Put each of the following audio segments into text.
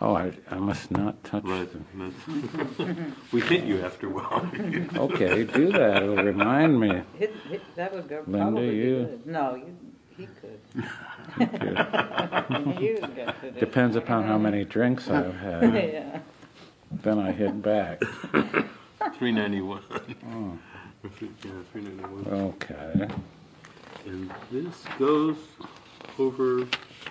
Oh, I must not touch Right. them. We hit you after a while. Okay, do that. It'll remind me. That would go Linda, probably be you- good. No, he could. Okay. You got to do it. Depends upon how many drinks I've had. Yeah. Then I hit back. 391. Oh, Yeah, 391. okay. And this goes over.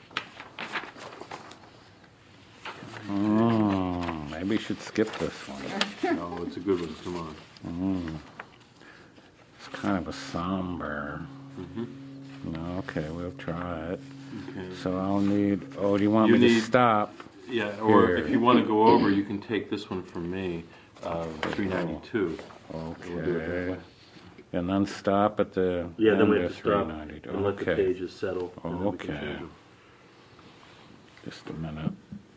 Maybe you should skip this one. Oh, it's a good one. Come on. It's kind of a somber. No, okay, we'll try it. Okay. So I'll need. Oh, do you want You me to need- stop? Yeah, or Here. if you want to go over, you can take this one from me. 392. We'll do it that Okay. way. And then stop at the. Yeah, then we end have of to stop 392. and let the Okay. pages settle. And then we can Okay. change them. Just a minute.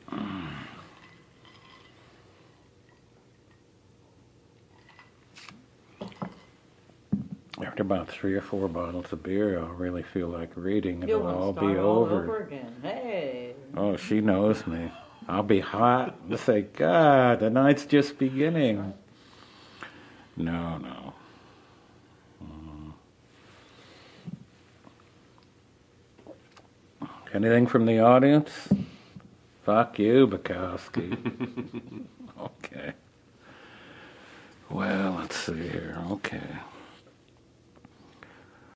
After about 3 or 4 bottles of beer, I'll really feel like reading. You'll It'll want all to be start all over. over again. Hey. Oh, she knows me. I'll be hot and say, God, the night's just beginning. No, no. Anything from the audience? Fuck you, Bukowski. Okay. Well, let's see here. Okay.